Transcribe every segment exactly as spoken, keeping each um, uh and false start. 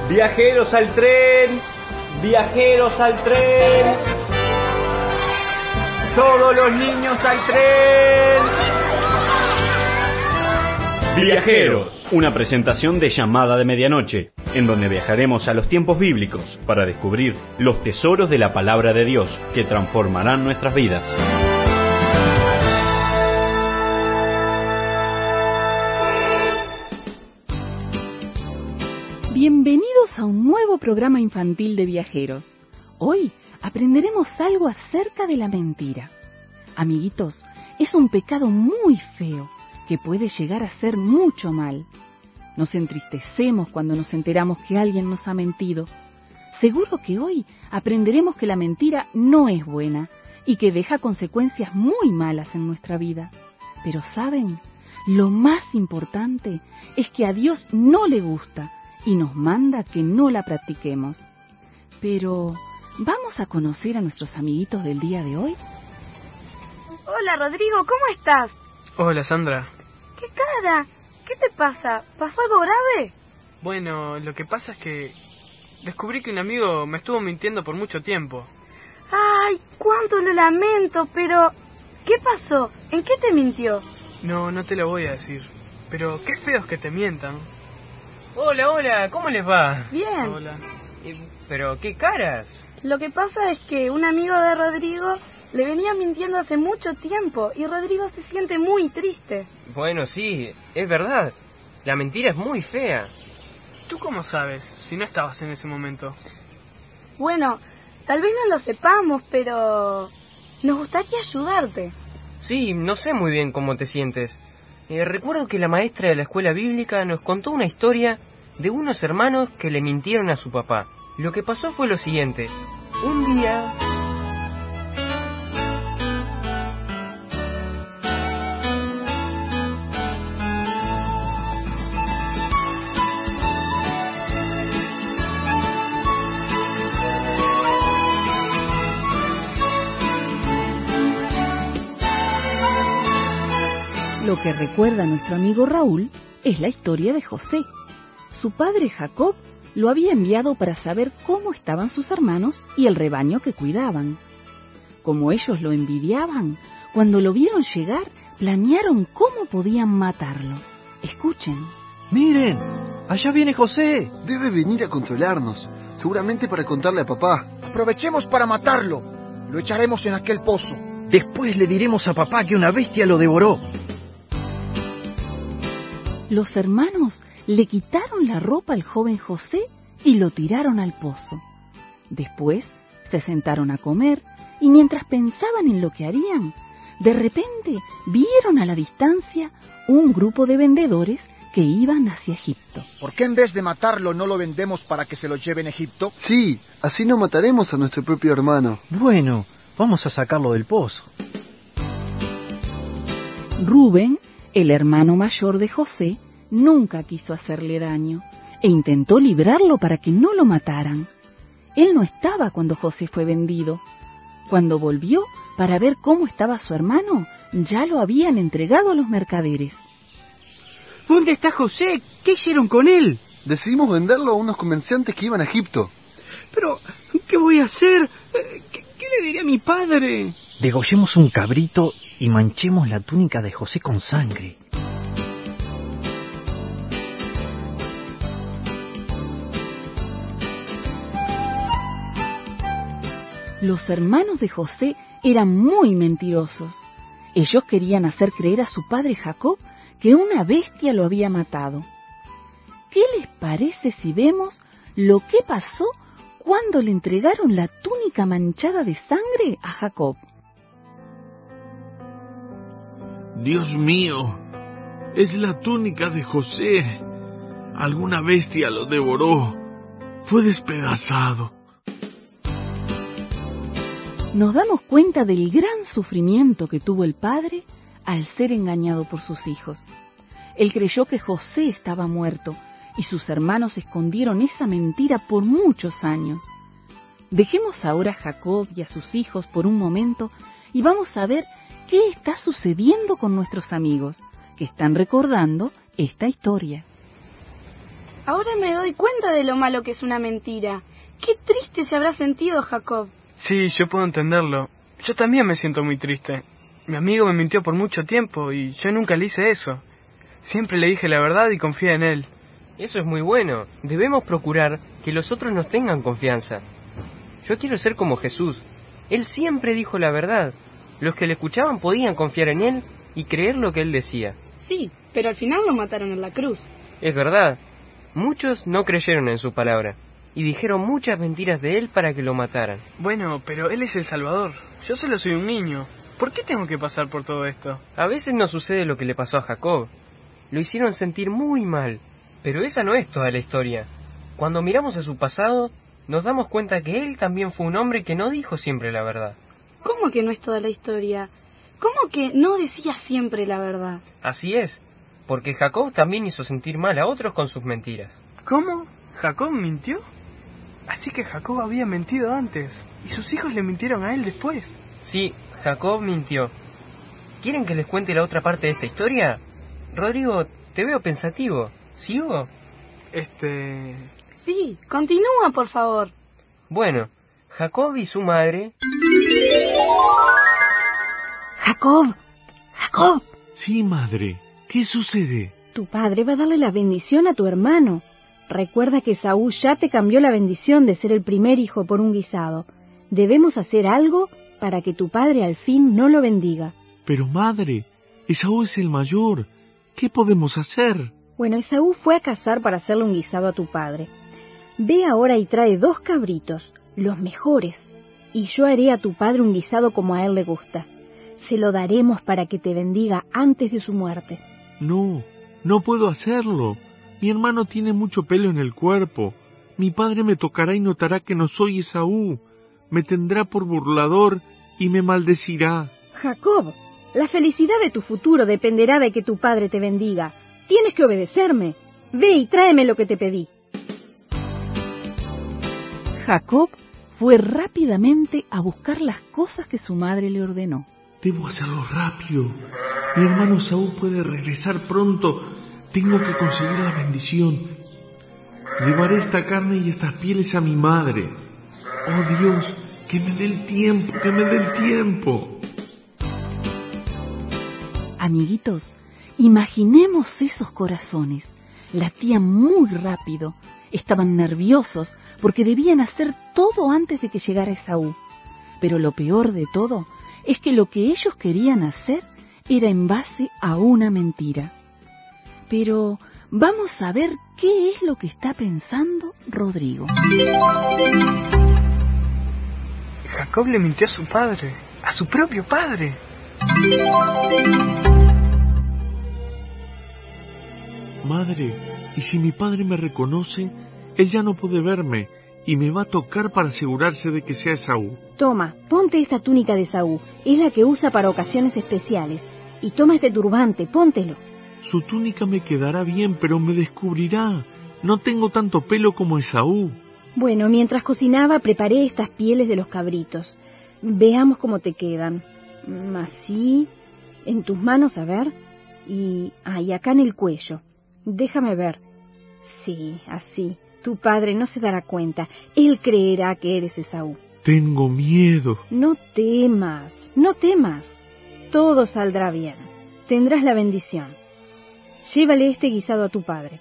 Viajeros al tren, viajeros al tren. Todos los niños al tren. Viajeros, una presentación de Llamada de Medianoche, en donde viajaremos a los tiempos bíblicos para descubrir los tesoros de la palabra de Dios que transformarán nuestras vidas. Bienvenidos a un nuevo programa infantil de Viajeros. Hoy aprenderemos algo acerca de la mentira. Amiguitos, es un pecado muy feo que puede llegar a hacer mucho mal. Nos entristecemos cuando nos enteramos que alguien nos ha mentido. Seguro que hoy aprenderemos que la mentira no es buena y que deja consecuencias muy malas en nuestra vida. Pero ¿saben? Lo más importante es que a Dios no le gusta y nos manda que no la practiquemos. Pero, ¿vamos a conocer a nuestros amiguitos del día de hoy? Hola, Rodrigo, ¿cómo estás? Hola, Sandra. ¿Qué cara? ¿Qué te pasa? ¿Pasó algo grave? Bueno, lo que pasa es que descubrí que un amigo me estuvo mintiendo por mucho tiempo. Ay, cuánto lo lamento, pero... ¿qué pasó? ¿En qué te mintió? No, no te lo voy a decir. Pero qué feos que te mientan. Hola, hola, ¿cómo les va? Bien. Hola. Eh, ¿Pero qué caras? Lo que pasa es que un amigo de Rodrigo le venía mintiendo hace mucho tiempo y Rodrigo se siente muy triste. Bueno, sí, es verdad. La mentira es muy fea. ¿Tú cómo sabes si no estabas en ese momento? Bueno, tal vez no lo sepamos, pero nos gustaría ayudarte. Sí, no sé muy bien cómo te sientes. Eh, recuerdo que la maestra de la escuela bíblica nos contó una historia de unos hermanos que le mintieron a su papá. Lo que pasó fue lo siguiente. Un día... Lo que recuerda nuestro amigo Raúl es la historia de José. Su padre Jacob lo había enviado para saber cómo estaban sus hermanos y el rebaño que cuidaban. Como ellos lo envidiaban, cuando lo vieron llegar, planearon cómo podían matarlo. Escuchen. ¡Miren! ¡Allá viene José! Debe venir a controlarnos, seguramente para contarle a papá. Aprovechemos para matarlo. Lo echaremos en aquel pozo. Después le diremos a papá que una bestia lo devoró. Los hermanos le quitaron la ropa al joven José y lo tiraron al pozo. Después se sentaron a comer y mientras pensaban en lo que harían, de repente vieron a la distancia un grupo de vendedores que iban hacia Egipto. ¿Por qué en vez de matarlo no lo vendemos para que se lo lleven a Egipto? Sí, así no mataremos a nuestro propio hermano. Bueno, vamos a sacarlo del pozo. Rubén, el hermano mayor de José, nunca quiso hacerle daño e intentó librarlo para que no lo mataran. Él no estaba cuando José fue vendido. Cuando volvió para ver cómo estaba su hermano, ya lo habían entregado a los mercaderes. ¿Dónde está José? ¿Qué hicieron con él? Decidimos venderlo a unos comerciantes que iban a Egipto. Pero, ¿qué voy a hacer? ¿Qué, qué le diré a mi padre? Degollemos un cabrito y manchemos la túnica de José con sangre. Los hermanos de José eran muy mentirosos. Ellos querían hacer creer a su padre Jacob que una bestia lo había matado. ¿Qué les parece si vemos lo que pasó cuando le entregaron la túnica manchada de sangre a Jacob? Dios mío, es la túnica de José. Alguna bestia lo devoró. Fue despedazado. Nos damos cuenta del gran sufrimiento que tuvo el padre al ser engañado por sus hijos. Él creyó que José estaba muerto y sus hermanos escondieron esa mentira por muchos años. Dejemos ahora a Jacob y a sus hijos por un momento y vamos a ver qué está sucediendo con nuestros amigos que están recordando esta historia. Ahora me doy cuenta de lo malo que es una mentira. Qué triste se habrá sentido Jacob. Sí, yo puedo entenderlo. Yo también me siento muy triste. Mi amigo me mintió por mucho tiempo y yo nunca le hice eso. Siempre le dije la verdad y confié en él. Eso es muy bueno. Debemos procurar que los otros nos tengan confianza. Yo quiero ser como Jesús. Él siempre dijo la verdad. Los que le escuchaban podían confiar en él y creer lo que él decía. Sí, pero al final lo mataron en la cruz. Es verdad. Muchos no creyeron en su palabra y dijeron muchas mentiras de él para que lo mataran. Bueno, pero él es el Salvador. Yo solo soy un niño. ¿Por qué tengo que pasar por todo esto? A veces nos sucede lo que le pasó a Jacob. Lo hicieron sentir muy mal. Pero esa no es toda la historia. Cuando miramos a su pasado, nos damos cuenta que él también fue un hombre que no dijo siempre la verdad. ¿Cómo que no es toda la historia? ¿Cómo que no decía siempre la verdad? Así es, porque Jacob también hizo sentir mal a otros con sus mentiras. ¿Cómo? ¿Jacob mintió? Así que Jacob había mentido antes, y sus hijos le mintieron a él después. Sí, Jacob mintió. ¿Quieren que les cuente la otra parte de esta historia? Rodrigo, te veo pensativo. ¿Sigo? Este... Sí, continúa, por favor. Bueno, Jacob y su madre... Jacob, Jacob. Sí, madre. ¿Qué sucede? Tu padre va a darle la bendición a tu hermano. Recuerda que Esaú ya te cambió la bendición de ser el primer hijo por un guisado. Debemos hacer algo para que tu padre al fin no lo bendiga. Pero madre, Esaú es el mayor. ¿Qué podemos hacer? Bueno, Esaú fue a cazar para hacerle un guisado a tu padre. Ve ahora y trae dos cabritos, los mejores, y yo haré a tu padre un guisado como a él le gusta. Se lo daremos para que te bendiga antes de su muerte. No, no puedo hacerlo. Mi hermano tiene mucho pelo en el cuerpo. Mi padre me tocará y notará que no soy Esaú. Me tendrá por burlador y me maldecirá. Jacob, la felicidad de tu futuro dependerá de que tu padre te bendiga. Tienes que obedecerme. Ve y tráeme lo que te pedí. Jacob fue rápidamente a buscar las cosas que su madre le ordenó. Debo hacerlo rápido. Mi hermano Esaú puede regresar pronto. Tengo que conseguir la bendición. Llevaré esta carne y estas pieles a mi madre. Oh Dios, que me dé el tiempo, que me dé el tiempo. Amiguitos, imaginemos esos corazones. Latían muy rápido. Estaban nerviosos porque debían hacer todo antes de que llegara Esaú. Pero lo peor de todo es que lo que ellos querían hacer era en base a una mentira. Pero vamos a ver qué es lo que está pensando Rodrigo. Jacob le mintió a su padre, a su propio padre. Madre, ¿y si mi padre me reconoce? Él ya no puede verme y me va a tocar para asegurarse de que sea Esaú. Toma, ponte esta túnica de Esaú, es la que usa para ocasiones especiales. Y toma este turbante, póntelo. Su túnica me quedará bien, pero me descubrirá. No tengo tanto pelo como Esaú. Bueno, mientras cocinaba preparé estas pieles de los cabritos. Veamos cómo te quedan. Así, en tus manos, a ver. Y, ah, y acá en el cuello. Déjame ver. Sí, así. Tu padre no se dará cuenta. Él creerá que eres Esaú. Tengo miedo. No temas, no temas. Todo saldrá bien. Tendrás la bendición. Llévale este guisado a tu padre.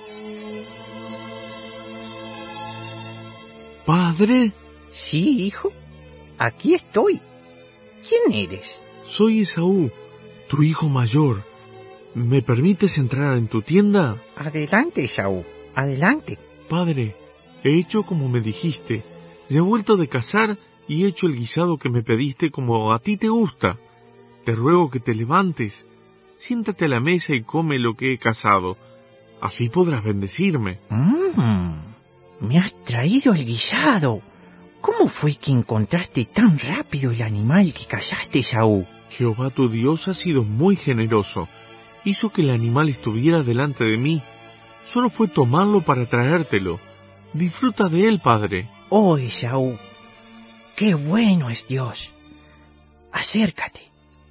¿Padre? Sí, hijo. Aquí estoy. ¿Quién eres? Soy Esaú, tu hijo mayor. ¿Me permites entrar en tu tienda? Adelante, Esaú. Adelante. Padre, he hecho como me dijiste. Ya he vuelto de cazar y he hecho el guisado que me pediste como a ti te gusta. Te ruego que te levantes. Siéntate a la mesa y come lo que he cazado. Así podrás bendecirme. Mm, me has traído el guisado. ¿Cómo fue que encontraste tan rápido el animal que cazaste, Esaú? Jehová tu Dios ha sido muy generoso. Hizo que el animal estuviera delante de mí. Solo fue tomarlo para traértelo. Disfruta de él, padre. Oh, Esaú, qué bueno es Dios. Acércate,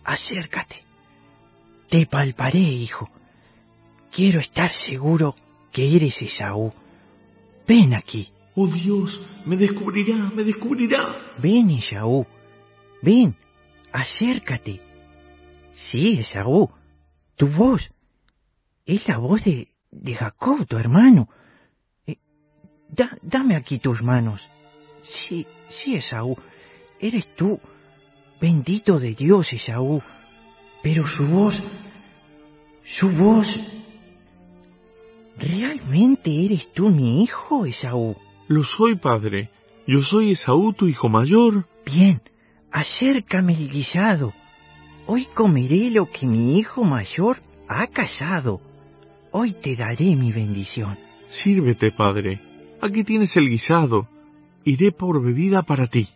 acércate. Te palparé, hijo. Quiero estar seguro que eres Esaú. Ven aquí. Oh Dios, me descubrirá, me descubrirá. Ven, Esaú. Ven, acércate. Sí, Esaú, tu voz es la voz de, de Jacob, tu hermano. Eh, da, dame aquí tus manos. Sí, sí, Esaú, eres tú. Bendito de Dios, Esaú. Pero su voz, su voz... ¿Realmente eres tú mi hijo, Esaú? Lo soy, padre. Yo soy Esaú, tu hijo mayor. Bien, acércame el guisado. Hoy comeré lo que mi hijo mayor ha cazado. Hoy te daré mi bendición. Sírvete, padre. Aquí tienes el guisado. Iré por bebida para ti.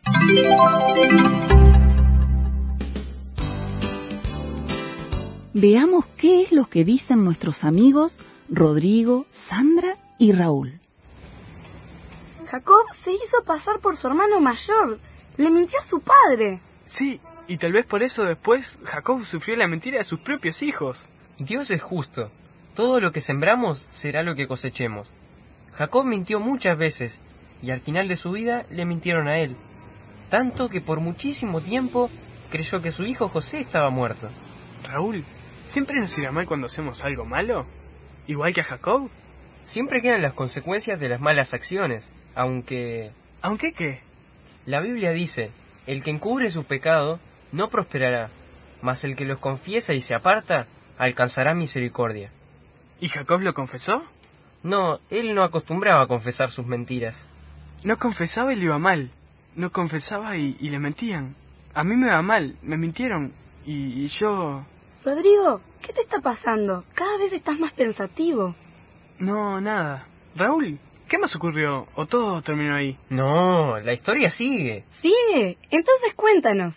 Veamos qué es lo que dicen nuestros amigos Rodrigo, Sandra y Raúl. Jacob se hizo pasar por su hermano mayor. Le mintió a su padre. Sí, y tal vez por eso después Jacob sufrió la mentira de sus propios hijos. Dios es justo. Todo lo que sembramos será lo que cosechemos. Jacob mintió muchas veces, y al final de su vida le mintieron a él. Tanto que por muchísimo tiempo creyó que su hijo José estaba muerto. Raúl, ¿siempre nos irá mal cuando hacemos algo malo? ¿Igual que a Jacob? Siempre quedan las consecuencias de las malas acciones, aunque... ¿Aunque qué? La Biblia dice, el que encubre su pecado no prosperará, mas el que los confiesa y se aparta alcanzará misericordia. ¿Y Jacob lo confesó? No, él no acostumbraba a confesar sus mentiras. No confesaba y le iba mal. No confesaba y, y le mentían. A mí me va mal, me mintieron y, y yo... Rodrigo, ¿qué te está pasando? Cada vez estás más pensativo. No, nada. Raúl, ¿qué más ocurrió? ¿O todo terminó ahí? No, la historia sigue. ¿Sigue? Entonces cuéntanos.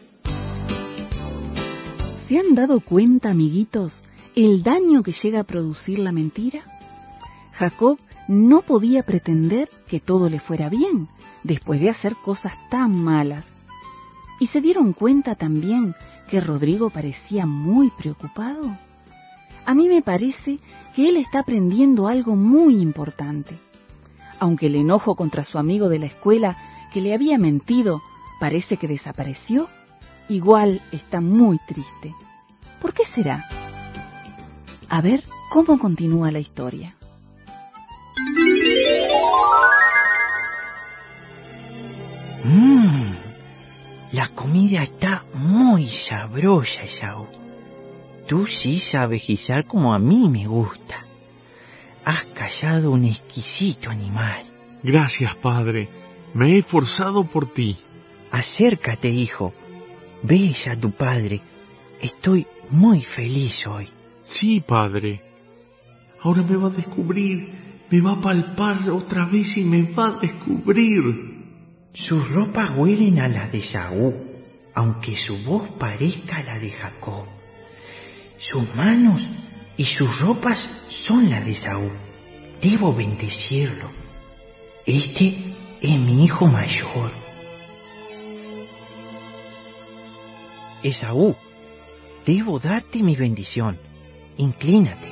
¿Se han dado cuenta, amiguitos, el daño que llega a producir la mentira? Jacob no podía pretender que todo le fuera bien después de hacer cosas tan malas. ¿Y se dieron cuenta también que Rodrigo parecía muy preocupado? A mí me parece que él está aprendiendo algo muy importante. Aunque el enojo contra su amigo de la escuela que le había mentido parece que desapareció, igual está muy triste. ¿Por qué será? A ver cómo continúa la historia. Mmm, la comida está muy sabrosa, Esaú. Tú sí sabes guisar como a mí me gusta. Has cazado un exquisito animal. Gracias, padre. Me he esforzado por ti. Acércate, hijo. Ves a tu padre. Estoy muy feliz hoy. Sí, padre. Ahora me va a descubrir. Me va a palpar otra vez y me va a descubrir. Sus ropas huelen a las de Esaú, aunque su voz parezca a la de Jacob. Sus manos y sus ropas son las de Esaú. Debo bendecirlo. Este es mi hijo mayor. Esaú, debo darte mi bendición. Inclínate.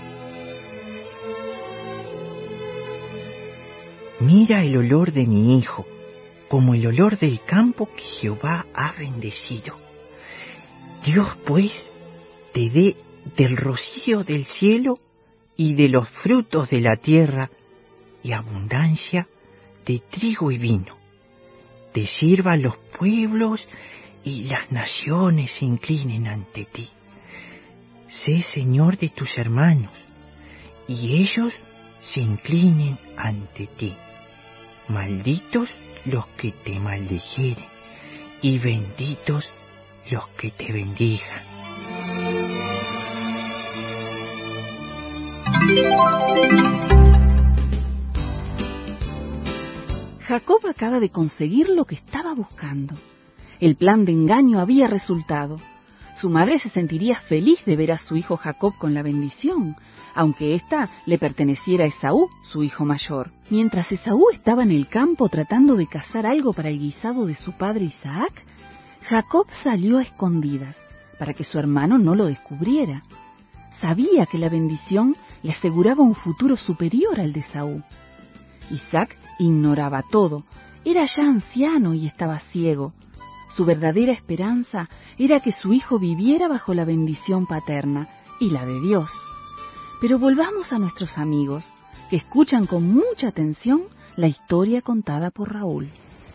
Mira el olor de mi hijo, como el olor del campo que Jehová ha bendecido. Dios, pues, te dé del rocío del cielo y de los frutos de la tierra y abundancia de trigo y vino. Te sirvan los pueblos y las naciones se inclinen ante ti. Sé Señor de tus hermanos y ellos se inclinen ante ti. Malditos los que te maldijeren y benditos los que te bendigan. Jacob acaba de conseguir lo que estaba buscando. El plan de engaño había resultado. Su madre se sentiría feliz de ver a su hijo Jacob con la bendición, aunque ésta le perteneciera a Esaú, su hijo mayor. Mientras Esaú estaba en el campo tratando de cazar algo para el guisado de su padre Isaac, Jacob salió a escondidas, para que su hermano no lo descubriera. sabía que la bendición le aseguraba un futuro superior al de Esaú. Isaac ignoraba todo, era ya anciano y estaba ciego. Su verdadera esperanza era que su hijo viviera bajo la bendición paterna y la de Dios. Pero volvamos a nuestros amigos, que escuchan con mucha atención la historia contada por Raúl.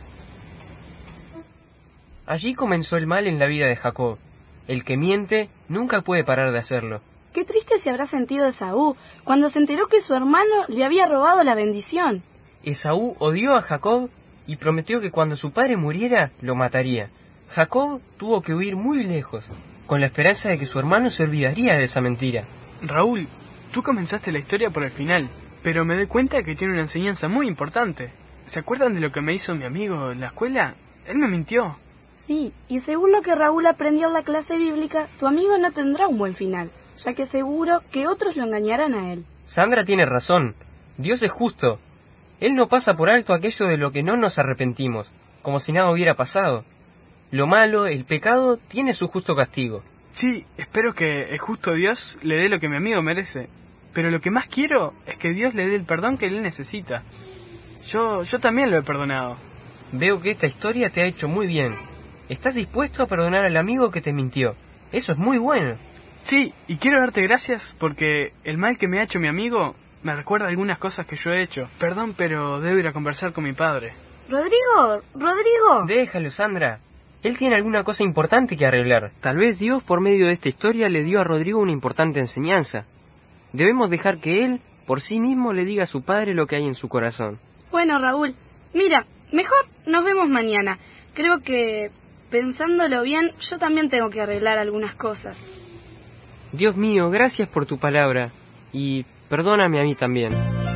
Allí comenzó el mal en la vida de Jacob. El que miente nunca puede parar de hacerlo. Qué triste se habrá sentido Esaú cuando se enteró que su hermano le había robado la bendición. Esaú odió a Jacob y prometió que cuando su padre muriera, lo mataría. Jacob tuvo que huir muy lejos, con la esperanza de que su hermano se olvidaría de esa mentira. Raúl, tú comenzaste la historia por el final, pero me doy cuenta que tiene una enseñanza muy importante. ¿Se acuerdan de lo que me hizo mi amigo en la escuela? Él me mintió. Sí, y según lo que Raúl aprendió en la clase bíblica, tu amigo no tendrá un buen final, ya que seguro que otros lo engañarán a él. Sandra tiene razón. Dios es justo. Él no pasa por alto aquello de lo que no nos arrepentimos, como si nada hubiera pasado. Lo malo, el pecado, tiene su justo castigo. Sí, espero que el justo Dios le dé lo que mi amigo merece. Pero lo que más quiero es que Dios le dé el perdón que él necesita. Yo, yo también lo he perdonado. Veo que esta historia te ha hecho muy bien. Estás dispuesto a perdonar al amigo que te mintió. Eso es muy bueno. Sí, y quiero darte gracias porque el mal que me ha hecho mi amigo me recuerda algunas cosas que yo he hecho. Perdón, pero debo ir a conversar con mi padre. Rodrigo, Rodrigo. Déjalo, Sandra. Él tiene alguna cosa importante que arreglar. Tal vez Dios, por medio de esta historia, le dio a Rodrigo una importante enseñanza. Debemos dejar que él, por sí mismo, le diga a su padre lo que hay en su corazón. Bueno, Raúl, mira, mejor nos vemos mañana. Creo que, pensándolo bien, yo también tengo que arreglar algunas cosas. Dios mío, gracias por tu palabra. Y perdóname a mí también.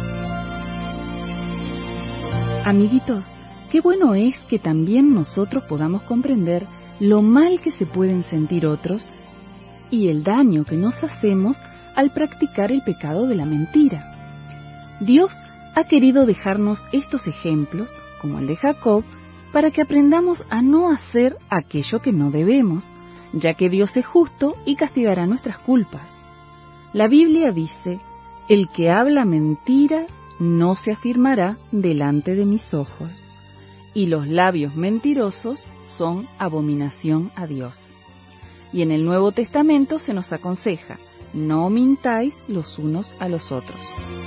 Amiguitos, qué bueno es que también nosotros podamos comprender lo mal que se pueden sentir otros y el daño que nos hacemos al practicar el pecado de la mentira. Dios ha querido dejarnos estos ejemplos, como el de Jacob, para que aprendamos a no hacer aquello que no debemos, ya que Dios es justo y castigará nuestras culpas. La Biblia dice: el que habla mentira no se afirmará delante de mis ojos, y los labios mentirosos son abominación a Dios. Y en el Nuevo Testamento se nos aconseja: no mintáis los unos a los otros.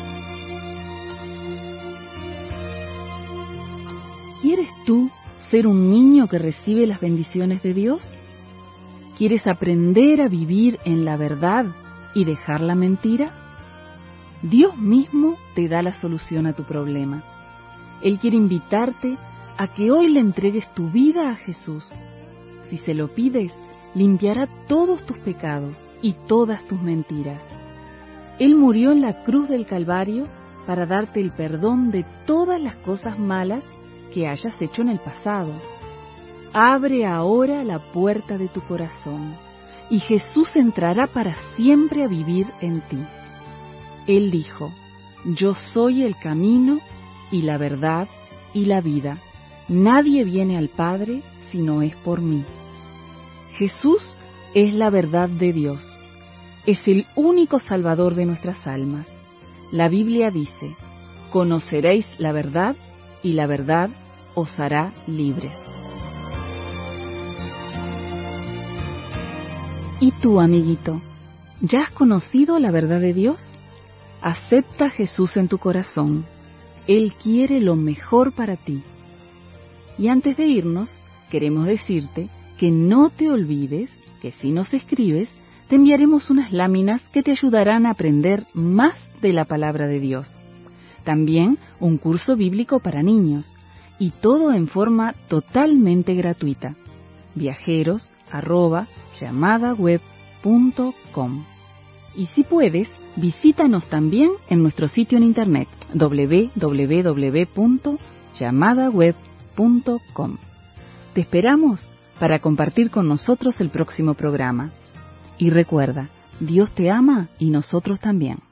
¿Quieres tú ser un niño que recibe las bendiciones de Dios? ¿Quieres aprender a vivir en la verdad y dejar la mentira? Dios mismo te da la solución a tu problema. Él quiere invitarte a que hoy le entregues tu vida a Jesús. Si se lo pides, limpiará todos tus pecados y todas tus mentiras. Él murió en la cruz del Calvario para darte el perdón de todas las cosas malas que hayas hecho en el pasado. Abre ahora la puerta de tu corazón y Jesús entrará para siempre a vivir en ti. Él dijo: yo soy el camino y la verdad y la vida. Nadie viene al Padre si no es por mí. Jesús es la verdad de Dios. Es el único Salvador de nuestras almas. La Biblia dice: conoceréis la verdad y la verdad os hará libres. ¿Y tú, amiguito, ya has conocido la verdad de Dios? Acepta a Jesús en tu corazón. Él quiere lo mejor para ti. Y antes de irnos, queremos decirte que no te olvides que si nos escribes, te enviaremos unas láminas que te ayudarán a aprender más de la palabra de Dios. También un curso bíblico para niños, y todo en forma totalmente gratuita. Viajeros arroba llamada web punto com. Y si puedes, visítanos también en nuestro sitio en internet doble u doble u doble u punto llamada web punto com. Te esperamos para compartir con nosotros el próximo programa. Y recuerda, Dios te ama y nosotros también.